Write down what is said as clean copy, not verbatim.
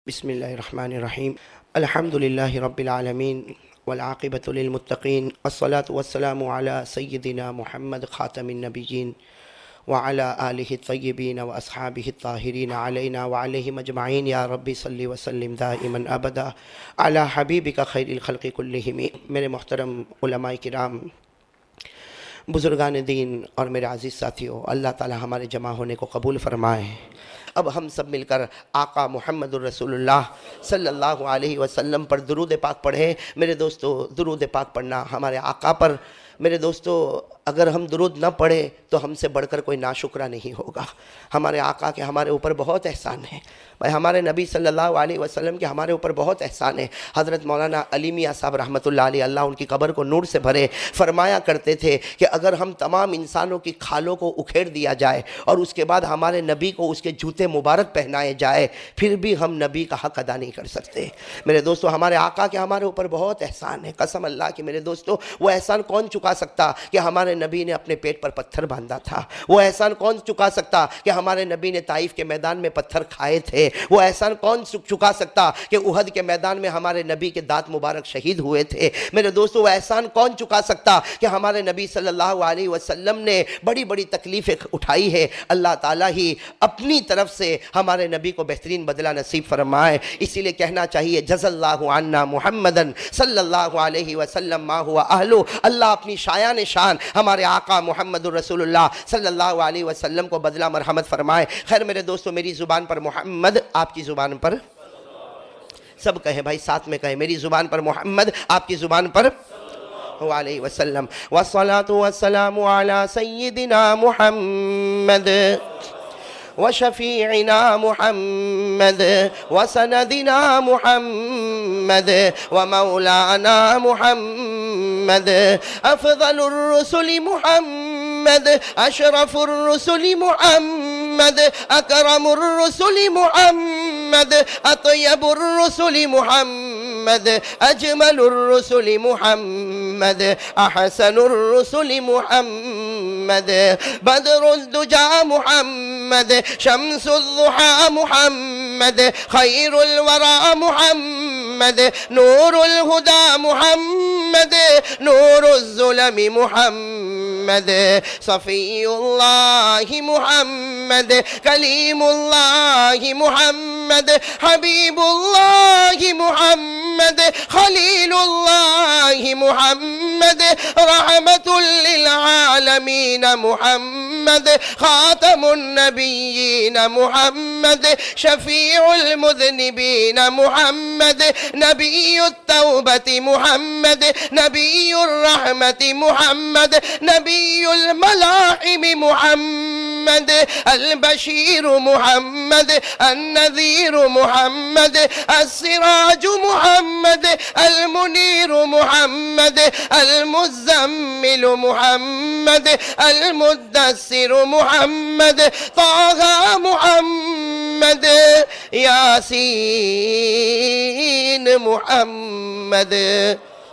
بسم اللہ الرحمن الرحیم الحمد للہ رب العالمین والعاقبۃ للمتقین والصلاة والسلام علی سیدنا محمد خاتم النبیین وعلی آلہ الطیبین واصحابہ الطاہرین علینا وعلیہم اجمعین یا رب صلی وسلم دائما ابدا علی حبیبک خیر الخلق کلہم۔ میرے محترم علماء کرام، بزرگان دین اور میرے عزیز ساتھیوں، اللہ تعالی ہمارے جمع ہونے کو قبول فرمائے۔ اب ہم سب مل کر آقا محمد الرسول اللہ صلی اللہ علیہ وسلم پر درود پاک پڑھیں۔ میرے دوستو، درود پاک پڑھنا ہمارے آقا پر، میرے دوستو اگر ہم درود نہ پڑھیں تو ہم سے بڑھ کر کوئی ناشکرہ نہیں ہوگا۔ ہمارے آقا کے ہمارے اوپر بہت احسان ہے، ہمارے نبی صلی اللہ علیہ وسلم کے ہمارے اوپر بہت احسان ہے۔ حضرت مولانا علی میاں صاحب رحمۃ اللہ علیہ، اللہ ان کی قبر کو نور سے بھرے، فرمایا کرتے تھے کہ اگر ہم تمام انسانوں کی کھالوں کو اکھیڑ دیا جائے اور اس کے بعد ہمارے نبی کو اس کے جوتے مبارک پہنائے جائے، پھر بھی ہم نبی کا حق ادا نہیں کر سکتے۔ میرے دوستو، ہمارے آقا کے ہمارے اوپر بہت احسان ہے، قسم اللہ کی۔ میرے دوستو، وہ احسان کون چکا سکتا کہ ہمارے نبی نے اپنے پیٹ پر پتھر باندھا تھا؟ وہ احسان کون چکا سکتا کہ ہمارے نبی نے طائف کے میدان میں پتھر کھائے تھے؟ وہ احسان کون چکا سکتا کہ احد کے میدان میں ہمارے نبی کے دانت مبارک شہید ہوئے تھے؟ میرے دوستو، وہ احسان کون چکا سکتا کہ ہمارے نبی صلی اللہ علیہ وسلم نے بڑی بڑی تکلیفیں اٹھائی ہے؟ اللہ تعالیٰ ہی اپنی طرف سے ہمارے نبی کو بہترین بدلہ نصیب فرمائے۔ اسی لیے کہنا چاہیے جزا اللہ عنا محمدن صلی اللہ علیہ وسلم ما ہوا اہلو۔ اللہ اپنی شایان شان ہمارے آقا محمد الرسول اللہ صلی اللہ علیہ وسلم کو بدلہ مرحمت فرمائے۔ خیر میرے دوستو، میری زبان پر محمد، آپ کی زبان پر سب کہیں بھائی، ساتھ میں کہیں، میری زبان پر محمد، آپ کی زبان پر علیہ وسلم۔ والصلاة والسلام على سیدنا محمد وشفیعنا محمد وسندنا محمد ومولانا محمد افضل الرسل محمد اشرف الرسل محمد اکرم الرسل محمد اطیب الرسل محمد اجمل الرسل محمد احسن الرسل محمد بدر الدجى محمد شمس الضحى محمد خير الورى محمد نور الهدى محمد نور الظلم محمد صفي الله محمد كليم الله محمد حبيب الله محمد خليل الله محمد رحمة للعالمين محمد خاتم النبيين محمد شفيع المذنبين محمد نبي التوبة محمد نبي الرحمة محمد نبي الملاحم محمد البشير محمد النذير محمد السراج محمد المنير محمد المزمل محمد المدثر محمد طه محمد یاسین محمد۔